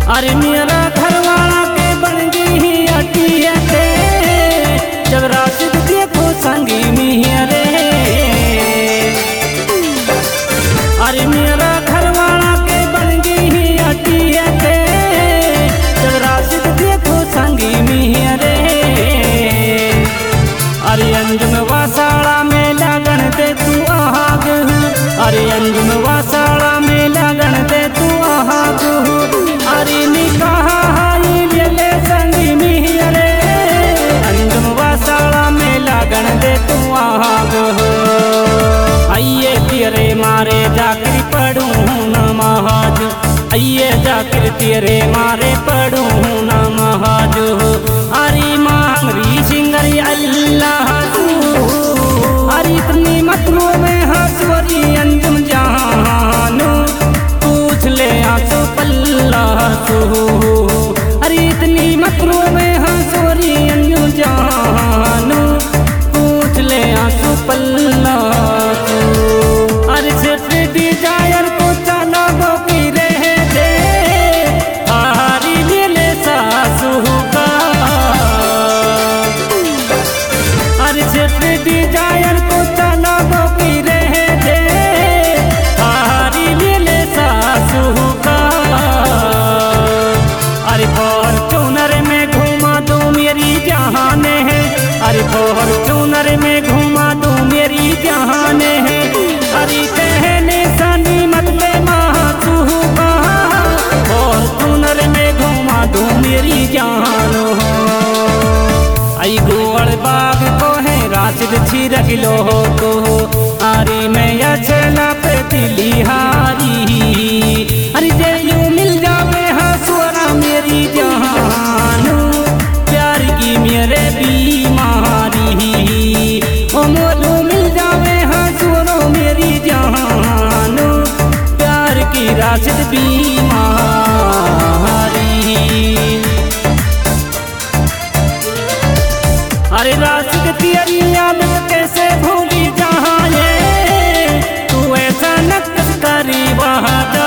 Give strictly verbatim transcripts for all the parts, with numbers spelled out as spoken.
अरे मेरा घर वाला के बन गई अटिया के जब राशिद देखो संगी मिहरे। अरे मेरा घर वाला के बन गई अटिया के जब राशिद देखो संगी मिहरे। अरे अंजुम वासाड़ा में लगन दे तू आग। अरे अंजुम वासाड़ा में लगन दे तू आग। अरे निकाह हाई ले संगी मिहरे अंजुम वासाड़ा में लगन दे तू आग। आइए तेरे मारे जाकर पढ़ूं नमाज। आइए जाकर तेरे मारे पढ़ूं नमाज। अरे मांगरी सिंगरी अल्लाह तू। अरे इतनी मतलों में हंसवरी अंजुम जानू पूछ ले आंसू पल्ला तू। अरे इतनी मतलों में हंसवरी अंजुम जानू पूछ ले आंसू पल्ला तू। अरे सेठ डिजायर को चला गो की रह दे हारी ले सासू का। अरे सेठ डिजायर को चला गो की रह दे हारी ले सासू का। अरे फॉर्चूनर में घुमा दो मेरी जहान है। अरे फॉर्चूनर में घुमा दो मेरी जहान है। अरे कहने सानी मत ले मातू का फॉर्चूनर में घुमा दो मेरी जान हो। आई गोड़ बाग को है राशिद छिरक लो तो। अरे मैं अचला पे दिली हारी। अरे जयू मिल जावे हंसुरा मेरी जान प्यार की मेरे बीमारी। ओ मोलू मिल जावे हंसुरो मेरी जान प्यार की राशिद बीमारी। अरे राशिद तेरी याद कैसे भूली जाए तू ऐसा नक्श करी वहादा।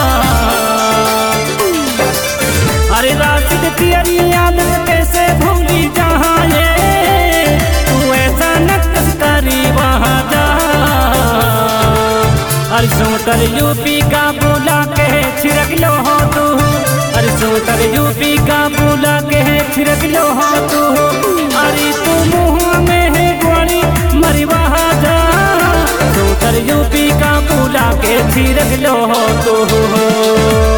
अरे राशिद तेरी याद कैसे भूली जाए तू ऐसा नक्श करी वहादा। अरे सोतर यूपी का बोला के छिड़क लो हो तू। अरे सोतर यूपी का बोला के छिड़क लो हो तू। अरे तू मुँह में है गोली मरी बहादा। सोतर यूपी का बोला के छिड़क लो हो तू।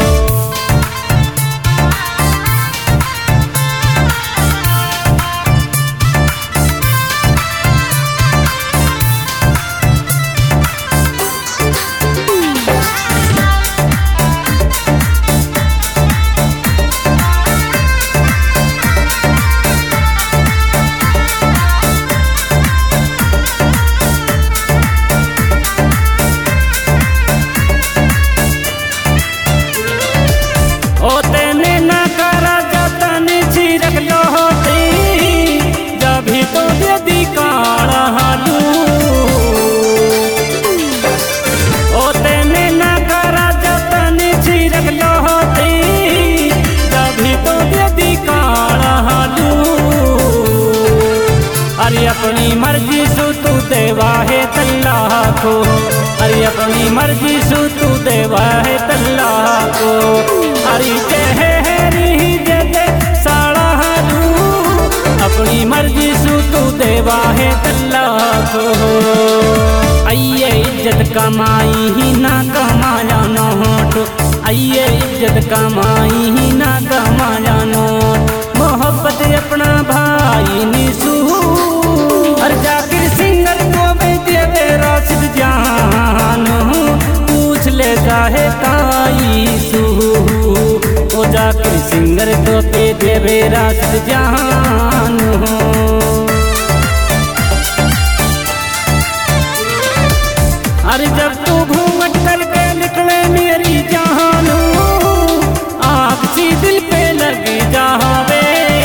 अरे अपनी मर्जी सु तू देवा है तल्ला को। अरे अपनी मर्जी सु तू देवा है तल्ला को। अरे चेहरी जगे साड़ा लू अपनी मर्जी सु तू देवा है तल्ला को। आइए इज्जत कमाई ही ना कमाया नोट। आइए इज्जत कमाई ही ना कमाया नोट। मोहब्बत अपना भाई निसू। अरे जाकिर सिंगर को देवे राशिद जान पूछ ले काहे काई सू। ओ जाकिर सिंगर को पे देवे राशिद जान। अरे जब तू घूंघट करके निकले मेरी जान आग सी दिल पे लग जावे।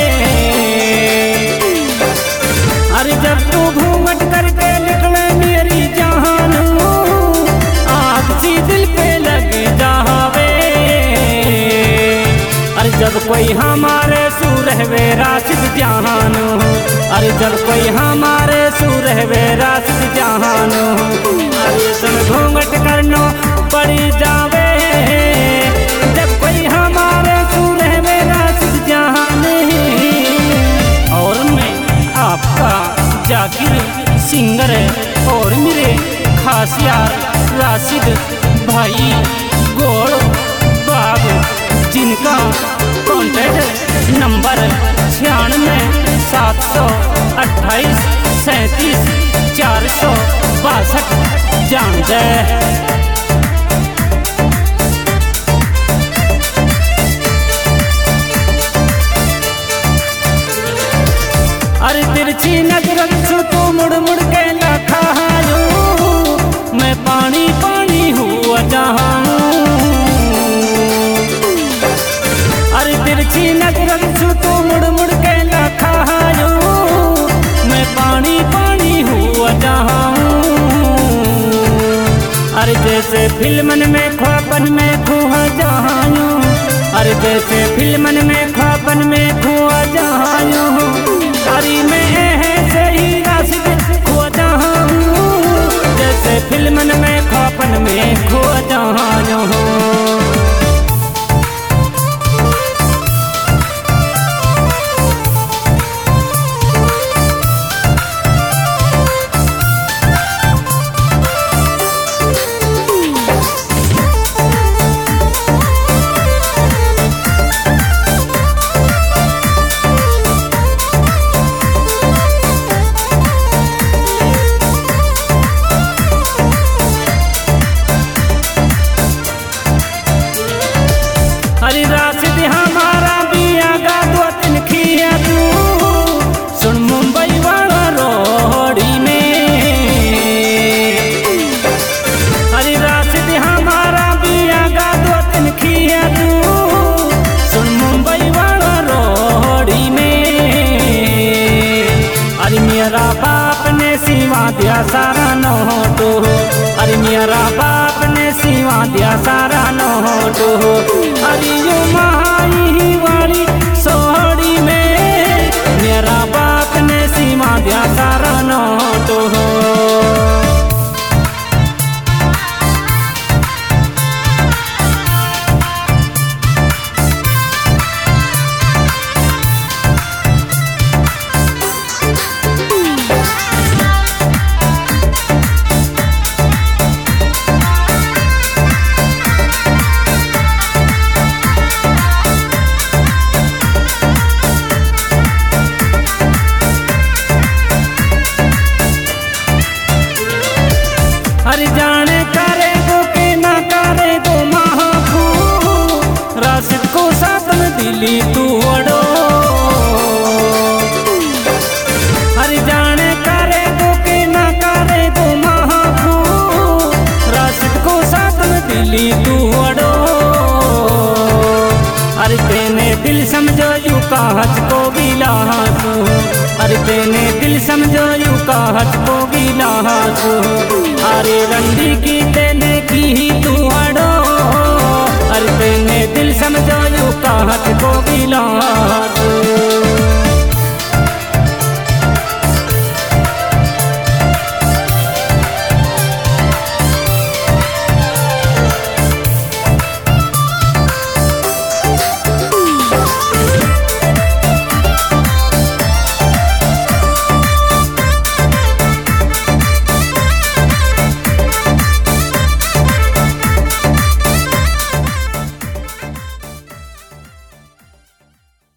अरे जब तू घूंघट करके निकले मेरी जान आग सी दिल पे लग जावे। जब कोई हमारे सूरहवे राशिद जहान हो, अरे जब कोई हमारे सूरहवे राशिद जहान हो, अरे सुन घूंघट करनो पड़ी जावे, जब कोई हमारे सूरहवे राशिद जहान है। और मैं आपका जाकिर सिंगर और मेरे खास यार राशिद भाई गोड़ बाग, जिनका कॉन्टैक्ट नंबर छियानवे सात सौ अट्ठाईस सैंतीस चार सौ बासठ जान दे। अरे तिरछी नजर छू तू मुड़ मुड़ के लखा, मैं पानी पानी हुआ जहाँ, अरे तिरछी नजर छू तू मुड़ मुड़ के लखा, मैं पानी पानी हुआ जहाँ। अरे जैसे फिल्मन में ख्वाबन में खुआ जहाँ, अरे जैसे फिल्मन में ख्वाबन में खुआ जहाँ, अरे मैं ऐसे ही राशिद खुआ जहाँ, जैसे फिल्मन में ख्वाबन में खुआ जहाँ। अरे राशिद हमारा बिया गा दो तीन खिया तू, सुन मुंबई वाला रोड़ी में, अरे राशिद हमारा बिया गा दो तीन खिया तू, सुन मुंबई वाला रोड़ी में। अरे मेरा बाप ने सिवा दिया सारा नोटो, अरे मेरा बाप ने सिवा दिया सारा नोटो, अरे यो महाई वाली सोहड़ी में, मेरा बाप ने सिवा दिया सारा नोटो। अरे जाने करे गो के ना करे गो महाखू, राशिद को साथ में दिली तू अड़ो, अरे जाने करे गो के ना करे गो महाखू, राशिद को साथ में दिली तू अड़ो। अरे तेने दिल समझो यू कहत को गिला तू, अरे तेने दिल समझो यू कहत को गिला तू, अरे रंडी की तेने की ही तू अड़ो, अरे तेने दिल समझो यू कहत को गिला तू।